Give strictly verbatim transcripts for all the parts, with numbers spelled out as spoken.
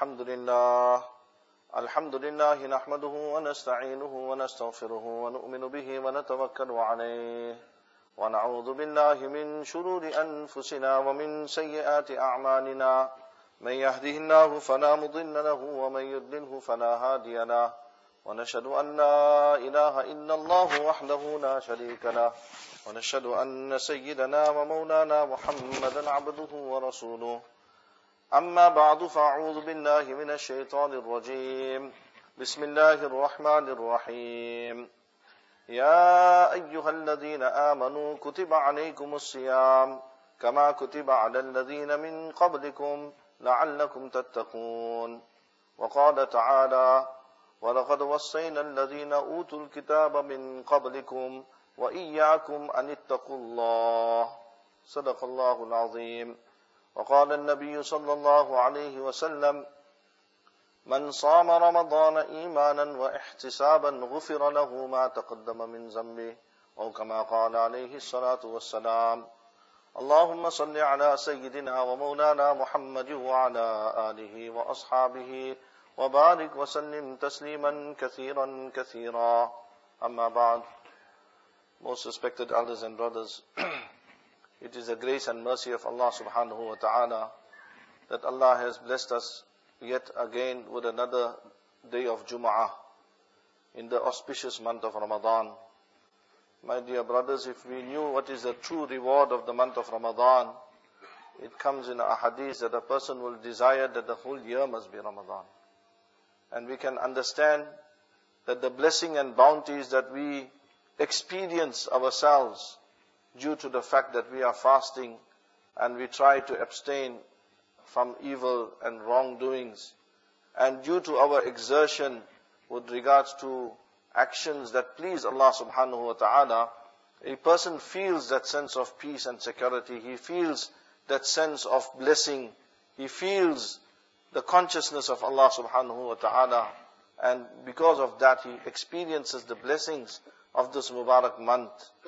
الحمد لله الحمد لله نحمده ونستعينه ونستغفره ونؤمن به ونتوكل عليه ونعوذ بالله من شرور أنفسنا ومن سيئات أعمالنا من يهده الله فلا مضل له ومن يضلله فلا هادي له ونشهد أن لا إله إلا الله وحده لا شريك له ونشهد أن سيدنا ومولانا محمدا عبده ورسوله أما بعد فأعوذ بالله من الشيطان الرجيم بسم الله الرحمن الرحيم يا أيها الذين آمنوا كتب عليكم الصيام كما كتب على الذين من قبلكم لعلكم تتقون وقال تعالى ولقد وصينا الذين أوتوا الكتاب من قبلكم وإياكم أن اتقوا الله صدق الله العظيم وقال النبي صلى الله عليه وسلم من صام رمضان إيمانا واحتسابا غفر له ما تقدم من ذنبه أو كما قال عليه الصلاة والسلام اللهم صل على سيدنا ومولانا محمد وعلى آله وأصحابه وبارك وسلم تسليما كثيرا كثيرا أما بعد. Most respected elders and brothers, it is the grace and mercy of Allah subhanahu wa ta'ala that Allah has blessed us yet again with another day of Jum'ah in the auspicious month of Ramadan. My dear brothers, if we knew what is the true reward of the month of Ramadan, it comes in a hadith that a person will desire that the whole year must be Ramadan. And we can understand that the blessing and bounties that we experience ourselves due to the fact that we are fasting and we try to abstain from evil and wrongdoings, and due to our exertion with regards to actions that please Allah subhanahu wa ta'ala, a person feels that sense of peace and security. He feels that sense of blessing. He feels the consciousness of Allah subhanahu wa ta'ala, and because of that he experiences the blessings of this Mubarak month.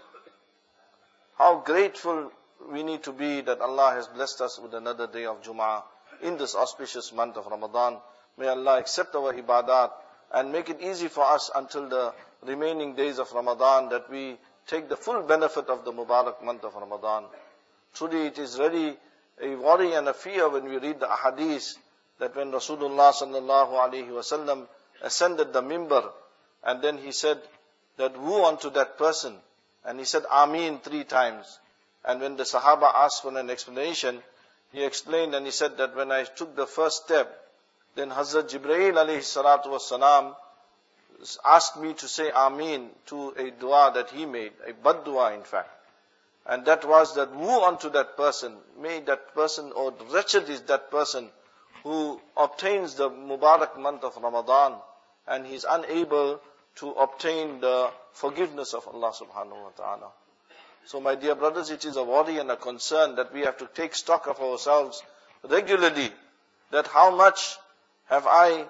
How grateful we need to be that Allah has blessed us with another day of Jum'ah in this auspicious month of Ramadan. May Allah accept our ibadat and make it easy for us until the remaining days of Ramadan, that we take the full benefit of the Mubarak month of Ramadan. Truly it is really a worry and a fear when we read the ahadith that when Rasulullah sallallahu alaihi wasallam ascended the mimbar, and then he said that woe unto that person, and he said Ameen three times. And when the Sahaba asked for an explanation, he explained and he said that when I took the first step, then Hazrat Jibreel alayhi salatu wassalam asked me to say Ameen to a dua that he made, a bad dua in fact. And that was that woe unto that person, may that person, or wretched is that person who obtains the Mubarak month of Ramadan and he is unable to obtain the forgiveness of Allah subhanahu wa ta'ala. So my dear brothers, it is a worry and a concern that we have to take stock of ourselves regularly, that how much have I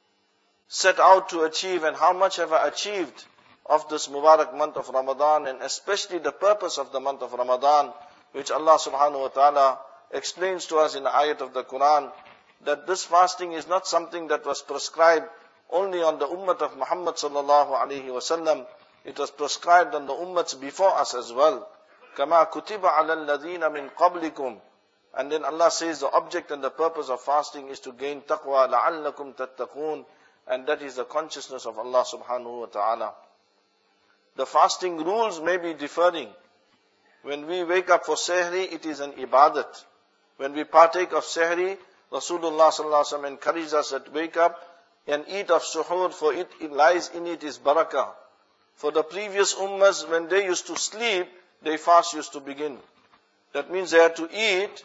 set out to achieve and how much have I achieved of this Mubarak month of Ramadan, and especially the purpose of the month of Ramadan, which Allah subhanahu wa ta'ala explains to us in the ayat of the Quran, that this fasting is not something that was prescribed only on the ummah of Muhammad sallallahu alaihi wasallam. It was prescribed on the ummahs before us as well. Kama kutiba ala alladhina min qablikum. And then Allah says the object and the purpose of fasting is to gain taqwa, la'allakum tattaqun, and that is the consciousness of Allah subhanahu wa ta'ala. The fasting rules may be differing. When we wake up for sehri, it is an ibadat. When we partake of sehri, Rasulullah sallallahu alaihi wasallam encourages us that wake up and eat of suhoor, for it, it lies in it is barakah. For the previous ummahs, when they used to sleep, their fast used to begin. That means they had to eat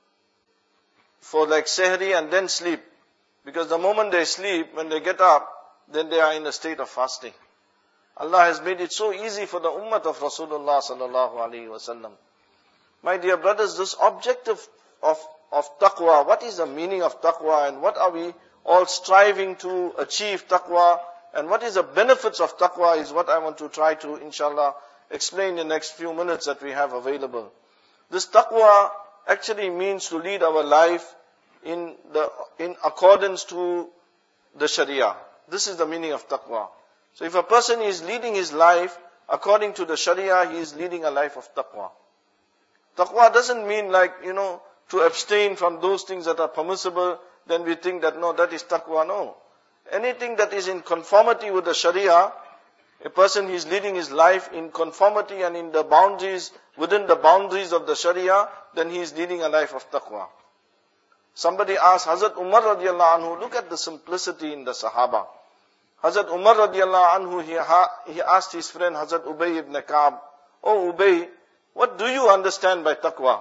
for like sehri and then sleep. Because the moment they sleep, when they get up, then they are in a state of fasting. Allah has made it so easy for the ummah of Rasulullah sallallahu alaihi wasallam. My dear brothers, this objective of, of taqwa, what is the meaning of taqwa, and what are we all striving to achieve taqwa, and what is the benefits of taqwa is what I want to try to, inshallah, explain in the next few minutes that we have available. This taqwa actually means to lead our life in the in accordance to the Sharia. This is the meaning of taqwa. So if a person is leading his life according to the Sharia, he is leading a life of taqwa. Taqwa doesn't mean like, you know, to abstain from those things that are permissible, then we think that no, that is taqwa. No. Anything that is in conformity with the Sharia, a person is leading his life in conformity and in the boundaries, within the boundaries of the Sharia, then he is leading a life of taqwa. Somebody asked Hazrat Umar radiallahu anhu, look at the simplicity in the Sahaba. Hazrat Umar radiallahu anhu, he, ha, he asked his friend Hazrat Ubay ibn Ka'b, Oh Ubay, what do you understand by taqwa?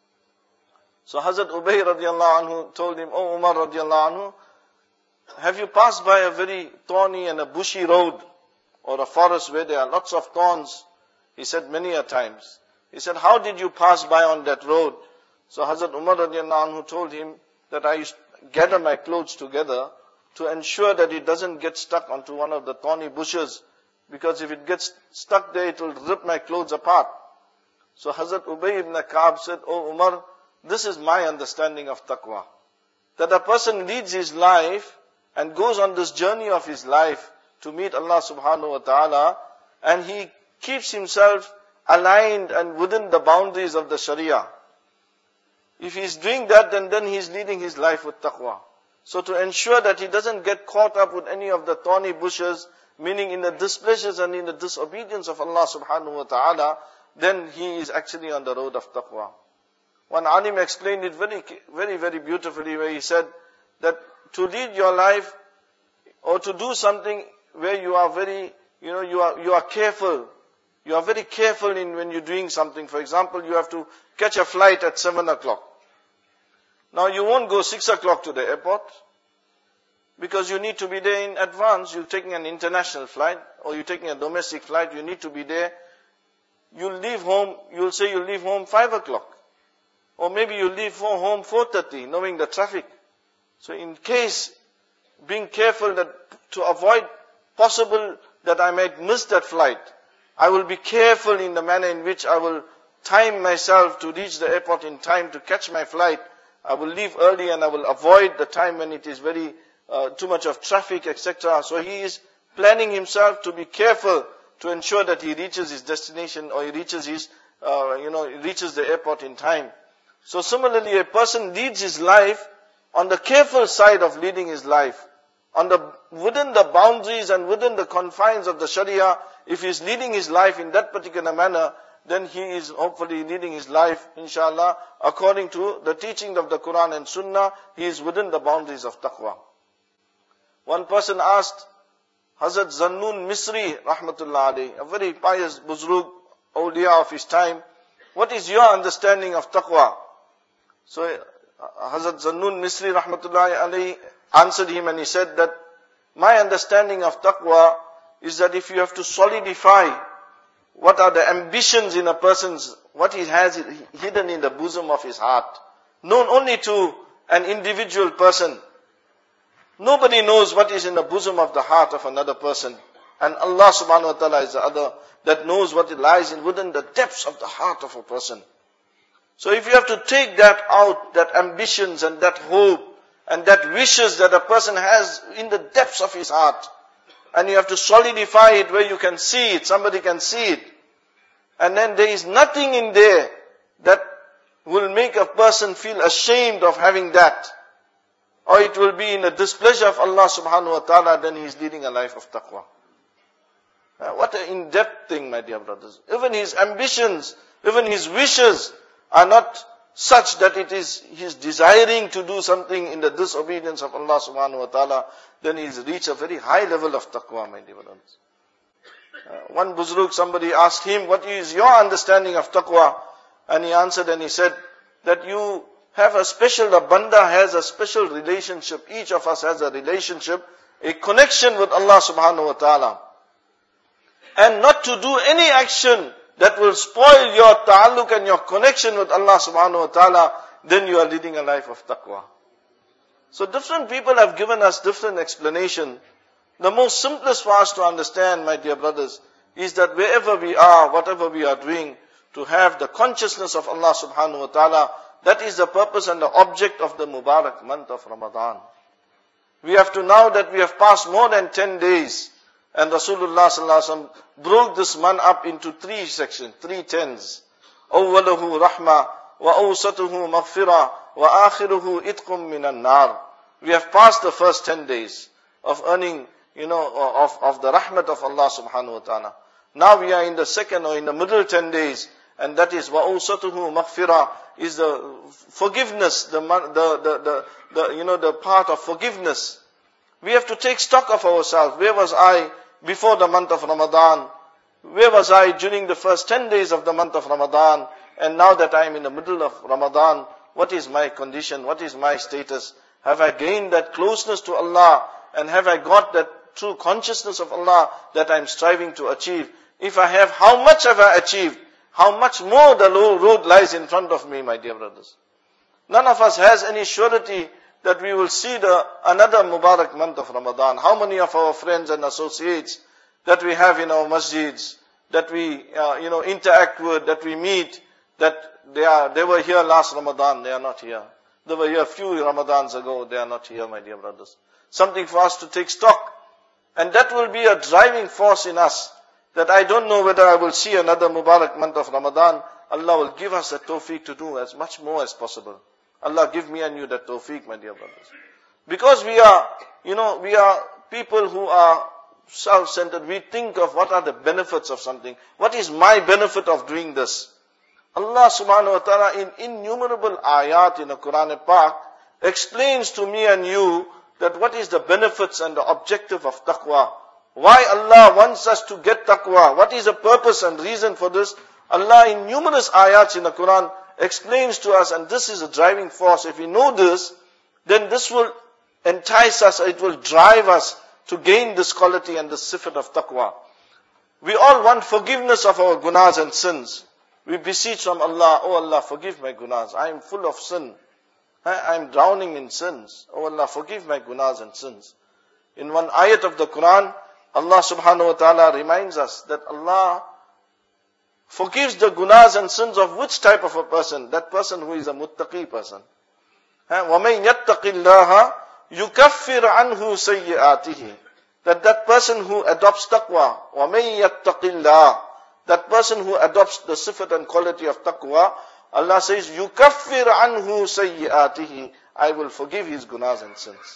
So Hazrat Ubay radiallahu anhu told him, Oh Umar radiallahu anhu, have you passed by a very thorny and a bushy road or a forest where there are lots of thorns? He said many a times. He said, how did you pass by on that road? So Hazrat Umar radiallahu anhu told him that I used to gather my clothes together to ensure that it doesn't get stuck onto one of the thorny bushes, because if it gets stuck there, it will rip my clothes apart. So Hazrat Ubay ibn Ka'b said, Oh Umar, this is my understanding of taqwa. That a person leads his life and goes on this journey of his life to meet Allah subhanahu wa ta'ala, and he keeps himself aligned and within the boundaries of the Sharia. If he's doing that, then, then he's leading his life with taqwa. So to ensure that he doesn't get caught up with any of the thorny bushes, meaning in the displeasures and in the disobedience of Allah subhanahu wa ta'ala, then he is actually on the road of taqwa. One alim explained it very, very, very beautifully, where he said that to lead your life or to do something where you are very, you know, you are, you are careful. You are very careful in when you're doing something. For example, you have to catch a flight at seven o'clock. Now you won't go six o'clock to the airport, because you need to be there in advance. You're taking an international flight or you're taking a domestic flight, you need to be there. You'll leave home, you'll say you'll leave home five o'clock. Or maybe you'll leave home four thirty, knowing the traffic. So in case, being careful that to avoid possible that I might miss that flight, I will be careful in the manner in which I will time myself to reach the airport in time to catch my flight. I will leave early and I will avoid the time when it is very uh, too much of traffic, et cetera. So he is planning himself to be careful to ensure that he reaches his destination, or he reaches his, uh, you know, he reaches the airport in time. So similarly, a person leads his life on the careful side of leading his life, on the within the boundaries and within the confines of the Sharia. If he is leading his life in that particular manner, then he is hopefully leading his life, inshallah, according to the teaching of the Quran and Sunnah. He is within the boundaries of taqwa. One person asked Hazrat Zannun Misri, rahmatullah alayhi, a very pious buzrug, awliya of his time, what is your understanding of taqwa? So Hazrat Zannun Misri, rahmatullah alayhi, answered him and he said that, my understanding of taqwa is that if you have to solidify what are the ambitions in a person's, what he has hidden in the bosom of his heart, known only to an individual person. Nobody knows what is in the bosom of the heart of another person. And Allah subhanahu wa ta'ala is the other that knows what it lies in within the depths of the heart of a person. So if you have to take that out, that ambitions and that hope and that wishes that a person has in the depths of his heart, and you have to solidify it where you can see it, somebody can see it, and then there is nothing in there that will make a person feel ashamed of having that, or it will be in the displeasure of Allah subhanahu wa ta'ala, then he is leading a life of taqwa. Uh, what an in-depth thing, my dear brothers. Even his ambitions, even his wishes are not such that it is, he is desiring to do something in the disobedience of Allah subhanahu wa ta'ala, then he has reached a very high level of taqwa, my dear brothers. Uh, one buzrug, somebody asked him, what is your understanding of taqwa? And he answered and he said that you have a special, the banda has a special relationship, each of us has a relationship, a connection with Allah subhanahu wa ta'ala. And not to do any action that will spoil your ta'alluq and your connection with Allah subhanahu wa ta'ala, then you are leading a life of taqwa. So different people have given us different explanation. The most simplest for us to understand, my dear brothers, is that wherever we are, whatever we are doing, to have the consciousness of Allah subhanahu wa ta'ala, That is the purpose and the object of the Mubarak month of Ramadan. We have to now that we have passed more than ten days, and Rasulullah sallallahu alaihi wasallam broke this month up into three sections, three tens. Awwaluhu rahma, wa awsatuhu maghfirah, wa akhiruhu itqum minan nar. We have passed the first ten days of earning, you know, of, of the rahmat of Allah subhanahu wa ta'ala. Now we are in the second or in the middle ten days, and that is wa awsatuhu maghfirah, is the forgiveness, the, the, the, the, the, you know, the part of forgiveness. We have to take stock of ourselves. Where was I before the month of Ramadan? Where was I during the first ten days of the month of Ramadan? And now that I am in the middle of Ramadan, what is my condition? What is my status? Have I gained that closeness to Allah? And have I got that true consciousness of Allah that I am striving to achieve? If I have, how much have I achieved? How much more the road lies in front of me, my dear brothers? None of us has any surety that we will see the another Mubarak month of Ramadan. How many of our friends and associates that we have in our masjids, that we uh, you know interact with, that we meet, that they are they were here last Ramadan, they are not here. They were here a few Ramadans ago, they are not here, my dear brothers. Something for us to take stock. And that will be a driving force in us, that I don't know whether I will see another Mubarak month of Ramadan. Allah will give us the tawfiq to do as much more as possible. Allah give me and you that tawfiq, my dear brothers. Because we are, you know, we are people who are self-centered. We think of what are the benefits of something. What is my benefit of doing this? Allah subhanahu wa ta'ala in innumerable ayat in the Quran Pak explains to me and you that what is the benefits and the objective of taqwa. Why Allah wants us to get taqwa. What is the purpose and reason for this? Allah in numerous ayats in the Quran explains to us, and this is a driving force. If we know this, then this will entice us, it will drive us to gain this quality and this sifat of taqwa. We all want forgiveness of our gunas and sins. We beseech from Allah, oh Allah, forgive my gunas. I am full of sin. I am drowning in sins. Oh Allah, forgive my gunas and sins. In one ayat of the Quran, Allah subhanahu wa ta'ala reminds us that Allah forgives the gunas and sins of which type of a person? That person who is a muttaqi person. وَمَنْ يَتَّقِ اللَّهَ يُكَفِّرْ عَنْهُ سَيِّئَاتِهِ. That that person who adopts taqwa, وَمَنْ يَتَّقِ اللَّهِ, that person who adopts the sifat and quality of taqwa, Allah says, يُكَفِّرْ عَنْهُ سَيِّئَاتِهِ, I will forgive his gunas and sins.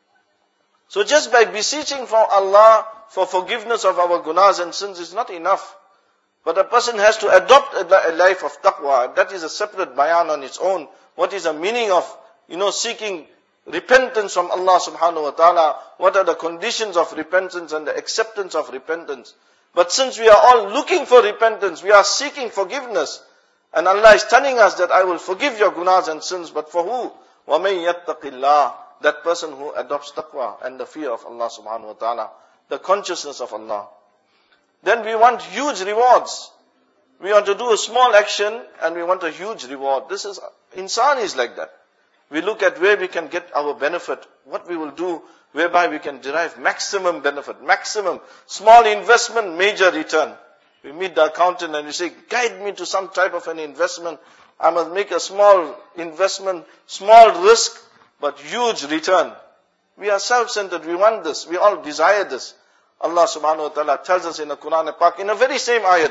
So just by beseeching from Allah for forgiveness of our gunas and sins is not enough. But a person has to adopt a life of taqwa. That is a separate bayan on its own. What is the meaning of, you know, seeking repentance from Allah subhanahu wa ta'ala? What are the conditions of repentance and the acceptance of repentance? But since we are all looking for repentance, we are seeking forgiveness. And Allah is telling us that I will forgive your gunas and sins. But for who? وَمَنْ يَتَّقِ اللَّهِ, that person who adopts taqwa and the fear of Allah subhanahu wa ta'ala, the consciousness of Allah. Then we want huge rewards. We want to do a small action and we want a huge reward. This is, insan is like that. We look at where we can get our benefit, what we will do, whereby we can derive maximum benefit, maximum, small investment, major return. We meet the accountant and we say, guide me to some type of an investment. I must make a small investment, small risk, but huge return. We are self-centered, we want this, we all desire this. Allah subhanahu wa ta'ala tells us in the Quran Pak, in the very same ayat,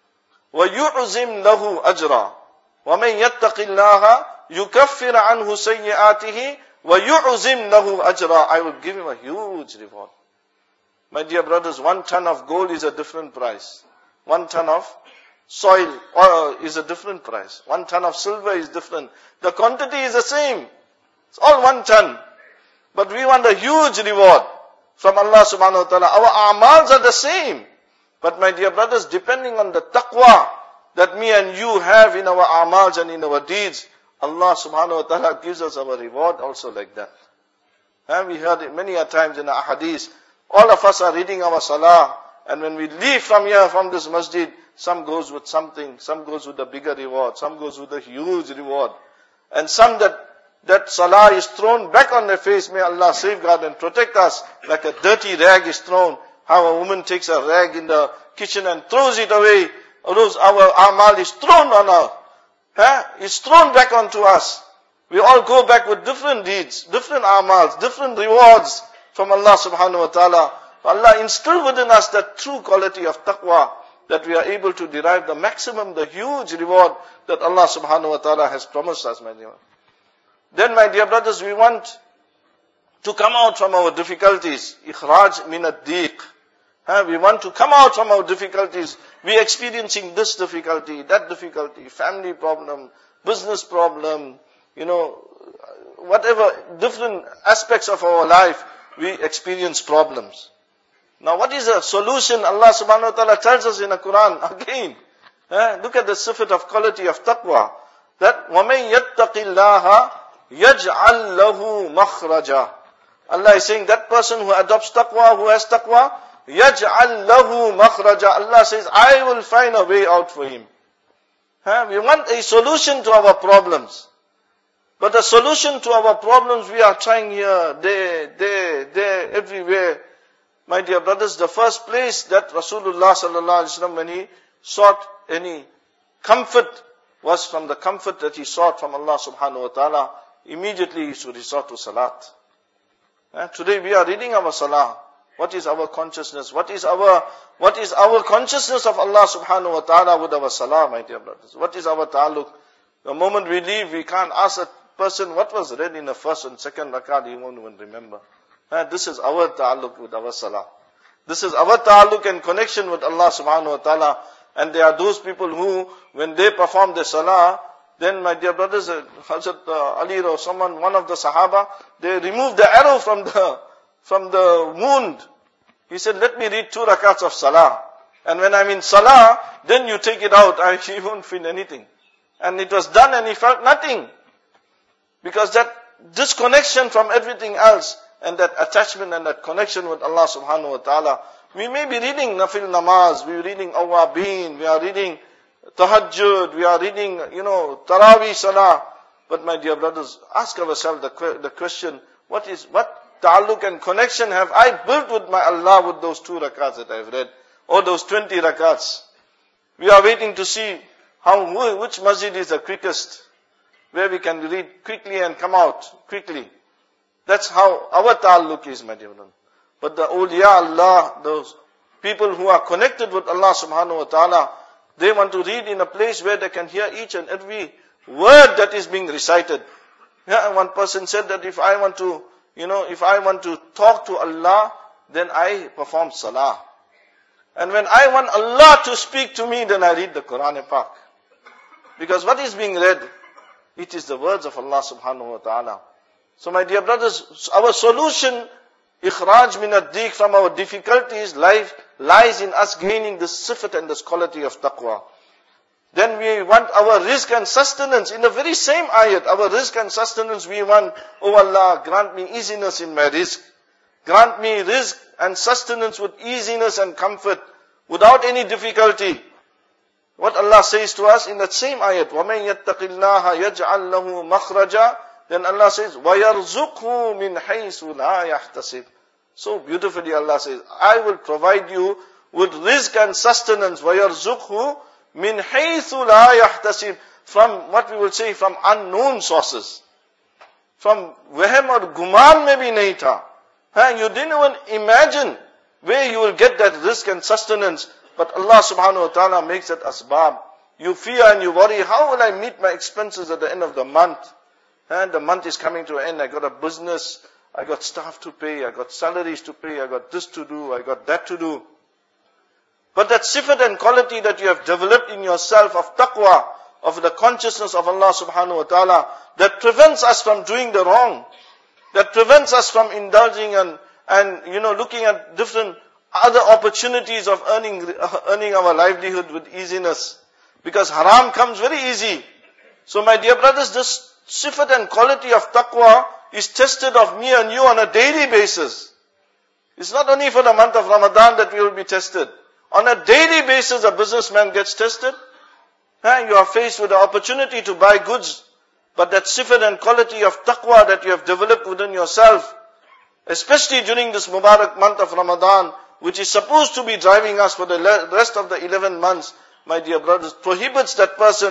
وَيُعْزِمْ لَهُ أَجْرًا وَمَنْ يَتَّقِ اللَّهَ يُكَفِّرَ عَنْهُ سَيِّئَاتِهِ وَيُعْزِمْ لَهُ أَجْرًا, I will give him a huge reward. My dear brothers, one ton of gold is a different price. One ton of soil oil is a different price. One ton of silver is different. The quantity is the same. It's all one ton. But we want a huge reward from Allah subhanahu wa ta'ala. Our amals are the same. But my dear brothers, depending on the taqwa that me and you have in our amals and in our deeds, Allah subhanahu wa ta'ala gives us our reward also like that. And we heard it many a times in the ahadith. All of us are reading our salah, and when we leave from here, from this masjid, some goes with something, some goes with a bigger reward, some goes with a huge reward. And some that that salah is thrown back on their face. May Allah safeguard and protect us, like a dirty rag is thrown. How a woman takes a rag in the kitchen and throws it away. Or our amal is thrown on her. huh, is thrown back onto us. We all go back with different deeds, different amals, different rewards from Allah subhanahu wa ta'ala. Allah instill within us that true quality of taqwa, that we are able to derive the maximum, the huge reward that Allah subhanahu wa ta'ala has promised us, my dear. Then, my dear brothers, we want to come out from our difficulties. Ikhraj min ad-diq. We want to come out from our difficulties. We are experiencing this difficulty, that difficulty, family problem, business problem, you know, whatever different aspects of our life, we experience problems. Now what is the solution? Allah subhanahu wa ta'ala tells us in the Quran again. Eh, look at the sifat of quality of taqwa. That وَمَنْ يَتَّقِ اللَّهَ يَجْعَلْ لَهُ مَخْرَجًا. Allah is saying that person who adopts taqwa, who has taqwa, يَجْعَلْ لَهُ مَخْرَجًا. Allah says, I will find a way out for him. Eh, we want a solution to our problems. But the solution to our problems, we are trying here, there, there, there, everywhere. My dear brothers, the first place that Rasulullah sallallahu alaihi wasallam, when he sought any comfort, was from the comfort that he sought from Allah subhanahu wa ta'ala. Immediately he used to resort to salat. Eh? Today we are reading our salah. What is our consciousness? What is our, what is our consciousness of Allah subhanahu wa ta'ala with our salah, my dear brothers? What is our ta'alluq? The moment we leave, we can't ask a person what was read in the first and second rakat, he won't even remember. Uh, this is our ta'alluq with our salah. This is our ta'alluq and connection with Allah subhanahu wa ta'ala. And there are those people who, when they perform the salah, then my dear brothers, uh, Hazrat uh, Ali or someone, one of the Sahaba, they remove the arrow from the, from the wound. He said, let me read two rakats of salah. And when I'm in salah, then you take it out. I, he won't feel anything. And it was done and he felt nothing. Because that disconnection from everything else, and that attachment and that connection with Allah subhanahu wa ta'ala. We may be reading Nafil Namaz, we are reading Awabin, we are reading Tahajjud, we are reading, you know, Taraweeh Salah. But my dear brothers, ask ourselves the, the question, what is, what ta'alluq and connection have I built with my Allah with those two rakats that I have read? Or those twenty rakats? We are waiting to see how, which masjid is the quickest, where we can read quickly and come out quickly. That's how our ta'alluq is, my dear brother. But the awliya Allah, those people who are connected with Allah subhanahu wa ta'ala, they want to read in a place where they can hear each and every word that is being recited. Yeah, and one person said that if I want to, you know, if I want to talk to Allah, then I perform salah. And when I want Allah to speak to me, then I read the Quran Pak. Because what is being read? It is the words of Allah subhanahu wa ta'ala. So my dear brothers, our solution, ikhraj min ad-diq, from our difficulties, life lies in us gaining this sifat and this quality of taqwa. Then we want our rizq and sustenance. In the very same ayat, our rizq and sustenance, we want, oh Allah, grant me easiness in my rizq. Grant me rizq and sustenance with easiness and comfort, without any difficulty. What Allah says to us in that same ayat, وَمَنْ يَتَّقِ اللَّهَ يَجْعَلْ لَهُ مَخْرَجًا. Then Allah says, وَيَرْزُقْهُ مِنْ حَيْثُ لَا يَحْتَسِبْ. So beautifully Allah says, I will provide you with rizq and sustenance. وَيَرْزُقْهُ مِنْ حَيْثُ لَا يَحْتَسِبْ. From what we will say, from unknown sources. From wahm or guman mein bhi nahi tha. You didn't even imagine where you will get that rizq and sustenance. But Allah subhanahu wa ta'ala makes it asbab. You fear and you worry, how will I meet my expenses at the end of the month? And the month is coming to an end, I got a business, I got staff to pay, I got salaries to pay, I got this to do, I got that to do. But that sifat and quality that you have developed in yourself of taqwa, of the consciousness of Allah subhanahu wa ta'ala, that prevents us from doing the wrong, that prevents us from indulging and, and you know, looking at different other opportunities of earning, uh, earning our livelihood with easiness. Because haram comes very easy. So my dear brothers, this sifat and quality of taqwa is tested of me and you on a daily basis. It's not only for the month of Ramadan that we will be tested. On a daily basis, a businessman gets tested. You are faced with the opportunity to buy goods. But that sifat and quality of taqwa that you have developed within yourself, especially during this Mubarak month of Ramadan, which is supposed to be driving us for the rest of the eleven months, my dear brothers, prohibits that person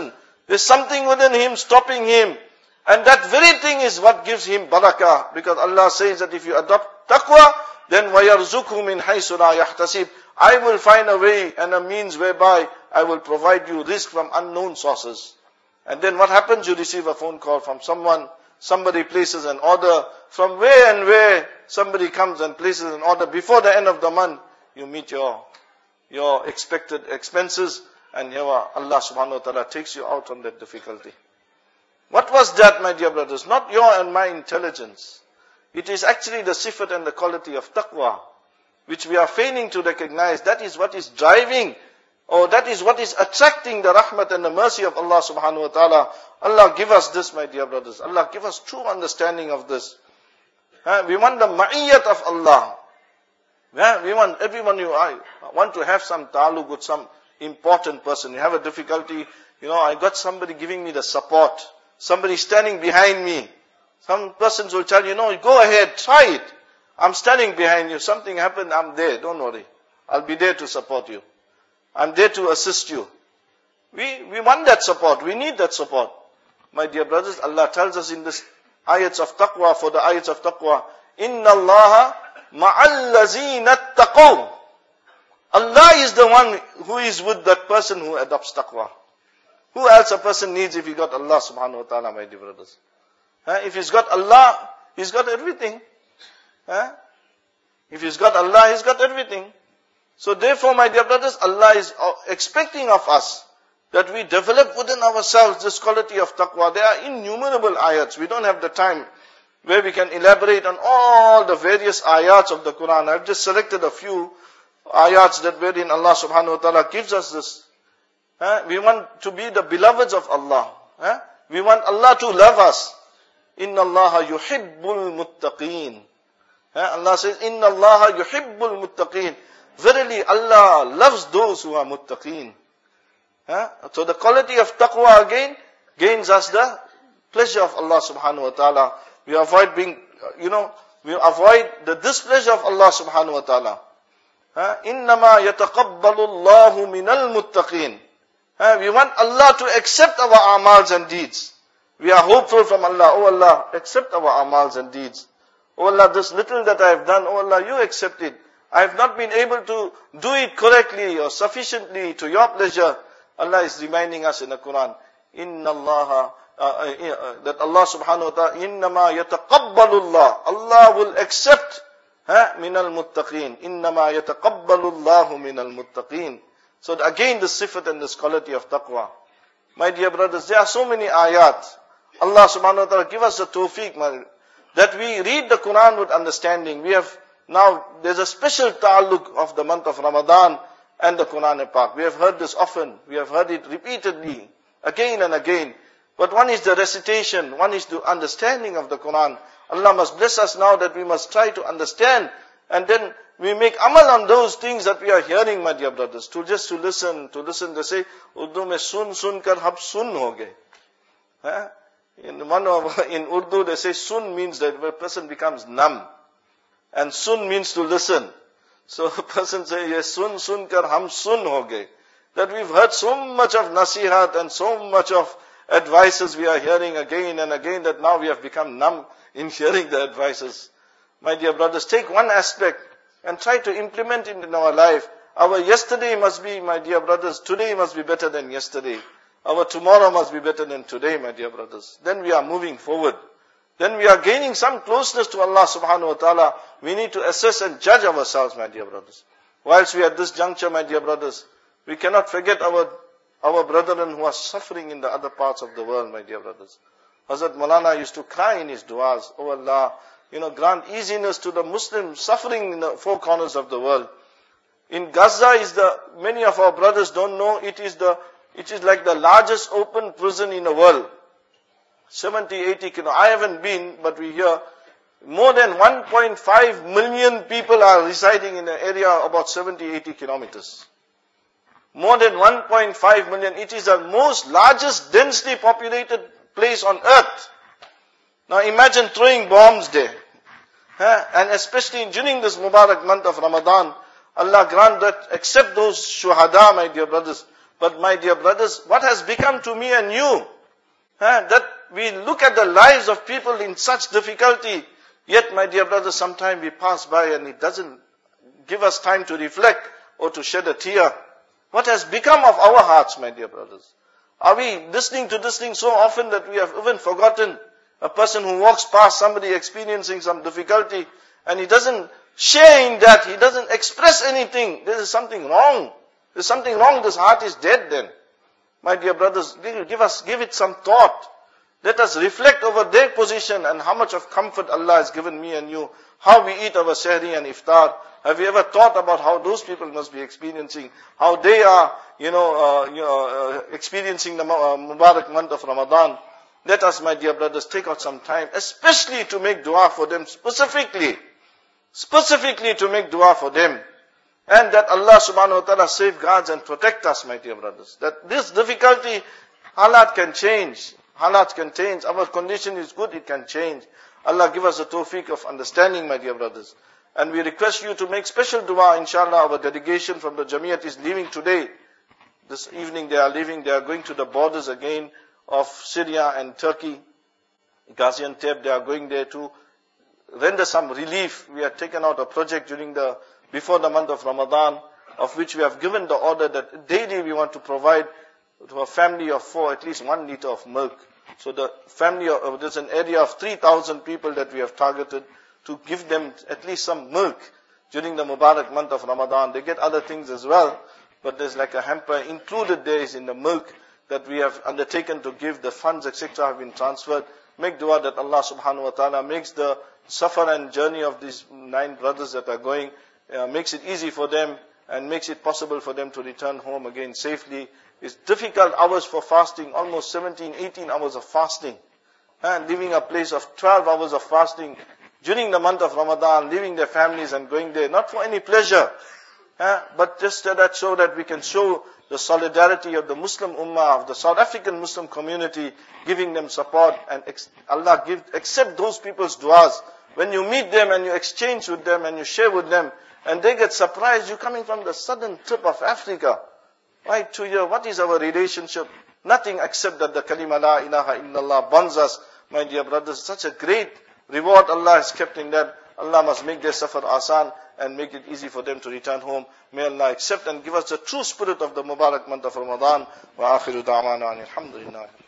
There's something within him stopping him. And that very thing is what gives him barakah. Because Allah says that if you adopt taqwa, then وَيَرْزُقْهُ مِنْ حَيْثُ لَا يَحْتَسِبْ, I will find a way and a means whereby I will provide you risk from unknown sources. And then what happens? You receive a phone call from someone, somebody places an order, from where and where somebody comes and places an order. Before the end of the month, you meet your, your expected expenses, and here Allah subhanahu wa ta'ala takes you out on that difficulty. What was that, my dear brothers? Not your and my intelligence. It is actually the sifat and the quality of taqwa, which we are failing to recognize. That is what is driving, or that is what is attracting the rahmat and the mercy of Allah subhanahu wa ta'ala. Allah give us this, my dear brothers. Allah give us true understanding of this. Uh, we want the ma'iyyat of Allah. Yeah, we want everyone, you I want to have some ta'alluq with some important person. You have a difficulty, you know, I got somebody giving me the support. Somebody standing behind me. Some persons will tell you, no, go ahead, try it. I'm standing behind you. Something happened, I'm there. Don't worry. I'll be there to support you. I'm there to assist you. We, we want that support. We need that support. My dear brothers, Allah tells us in this ayats of taqwa, for the ayats of taqwa, Inna Allaha ma'al lazina taqaw. Allah is the one who is with that person who adopts taqwa. Who else a person needs if he got Allah subhanahu wa ta'ala, my dear brothers? Huh? If he's got Allah, he's got everything. Huh? If he's got Allah, he's got everything. So therefore, my dear brothers, Allah is expecting of us that we develop within ourselves this quality of taqwa. There are innumerable ayats. We don't have the time where we can elaborate on all the various ayats of the Quran. I've just selected a few ayats that wherein Allah subhanahu wa ta'ala gives us this. Huh? We want to be the beloveds of Allah. Huh? We want Allah to love us. Inna Allaha yuhibbul muttaqeen. Huh? Allah says, Inna Allaha yuhibbul muttaqeen. Verily, Allah loves those who are muttaqeen. Huh? So the quality of taqwa again gains us the pleasure of Allah subhanahu wa ta'ala. We avoid being, you know, we avoid the displeasure of Allah subhanahu wa ta'ala. Innama yataqabbalu Allahu minal muttaqeen. We want Allah to accept our amals and deeds. We are hopeful from Allah. Oh Allah, accept our amals and deeds. Oh Allah, this little that I have done, oh Allah, you accept it. I have not been able to do it correctly or sufficiently to your pleasure. Allah is reminding us in the Quran, Inna Allah, uh, uh, that Allah subhanahu wa ta'ala, Innama yataqabbalu Allah. Allah will accept minal muttaqeen. Innama yataqabbalu Allahu minal muttaqeen. So again, this sifat and this quality of taqwa. My dear brothers, there are so many ayat. Allah subhanahu wa ta'ala give us the tawfiq, that we read the Quran with understanding. We have now, there's a special ta'alluq of the month of Ramadan and the Quran Pak. We have heard this often. We have heard it repeatedly, again and again. But one is the recitation, one is the understanding of the Quran. Allah must bless us now that we must try to understand, and then we make amal on those things that we are hearing, my dear brothers. To just to listen, to listen, they say, Urdu mein sun sun kar hab sun ho gaye. Huh? In one of, in Urdu they say sun means that a person becomes numb. And sun means to listen. So a person says, yes, sun sun kar hum sun ho gaye. That we've heard so much of nasihat and so much of advices we are hearing again and again, that now we have become numb in hearing the advices. My dear brothers, take one aspect and try to implement it in our life. Our yesterday must be, my dear brothers, today must be better than yesterday. Our tomorrow must be better than today, my dear brothers. Then we are moving forward. Then we are gaining some closeness to Allah subhanahu wa ta'ala. We need to assess and judge ourselves, my dear brothers. Whilst we are at this juncture, my dear brothers, we cannot forget our our brethren who are suffering in the other parts of the world, my dear brothers. Hazrat Maulana used to cry in his du'as, oh Allah, you know, grant easiness to the Muslims suffering in the four corners of the world. In Gaza is the, many of our brothers don't know, it is the, it is like the largest open prison in the world. seventy, eighty kilometers. I haven't been, but we hear more than one point five million people are residing in an area about seventy, eighty kilometers. More than one point five million. It is the most largest densely populated place on earth. Now imagine throwing bombs there. Huh? And especially during this Mubarak month of Ramadan, Allah grant that, accept those shuhada, my dear brothers, But my dear brothers, what has become to me and you? Huh? That we look at the lives of people in such difficulty, yet my dear brothers, sometimes we pass by and it doesn't give us time to reflect or to shed a tear. What has become of our hearts, my dear brothers? Are we listening to this thing so often that we have even forgotten a person who walks past somebody experiencing some difficulty and he doesn't share in that, he doesn't express anything? There is something wrong. There's something wrong. This heart is dead then. My dear brothers, give us, give it some thought. Let us reflect over their position and how much of comfort Allah has given me and you. How we eat our sehri and iftar. Have you ever thought about how those people must be experiencing? How they are, you know, uh, you know uh, experiencing the uh, Mubarak month of Ramadan. Let us, my dear brothers, take out some time, especially to make dua for them, specifically. Specifically to make dua for them. And that Allah subhanahu wa ta'ala safeguards and protect us, my dear brothers. That this difficulty, halat can change. Halat can change. Our condition is good, it can change. Allah give us a tawfiq of understanding, my dear brothers. And we request you to make special dua, inshallah. Our delegation from the Jamiyat is leaving today. This evening they are leaving. They are going to the borders again of Syria and Turkey. Gaziantep, they are going there to render some relief. We have taken out a project during the, before the month of Ramadan, of which we have given the order that daily we want to provide to a family of four at least one liter of milk. So the family, of, there's an area of three thousand people that we have targeted to give them at least some milk during the Mubarak month of Ramadan. They get other things as well, but there's like a hamper included there is in the milk that we have undertaken to give. The funds, et cetera have been transferred. Make dua that Allah subhanahu wa ta'ala makes the safar and journey of these nine brothers that are going, uh, makes it easy for them and makes it possible for them to return home again safely. It's difficult hours for fasting, almost seventeen, eighteen hours of fasting. And leaving a place of twelve hours of fasting during the month of Ramadan, leaving their families and going there, not for any pleasure, uh, but just that so that we can show the solidarity of the Muslim Ummah, of the South African Muslim community, giving them support, and ex- Allah give, accept those people's du'as. When you meet them and you exchange with them and you share with them, and they get surprised, you're coming from the southern tip of Africa, right, to hear what is our relationship. Nothing except that the kalima la ilaha illallah bonds us, my dear brothers. Such a great reward Allah has kept in that. Allah must make their safar asan and make it easy for them to return home. May Allah accept and give us the true spirit of the Mubarak month of Ramadan. Wa akhiru da'wana alhamdulillah.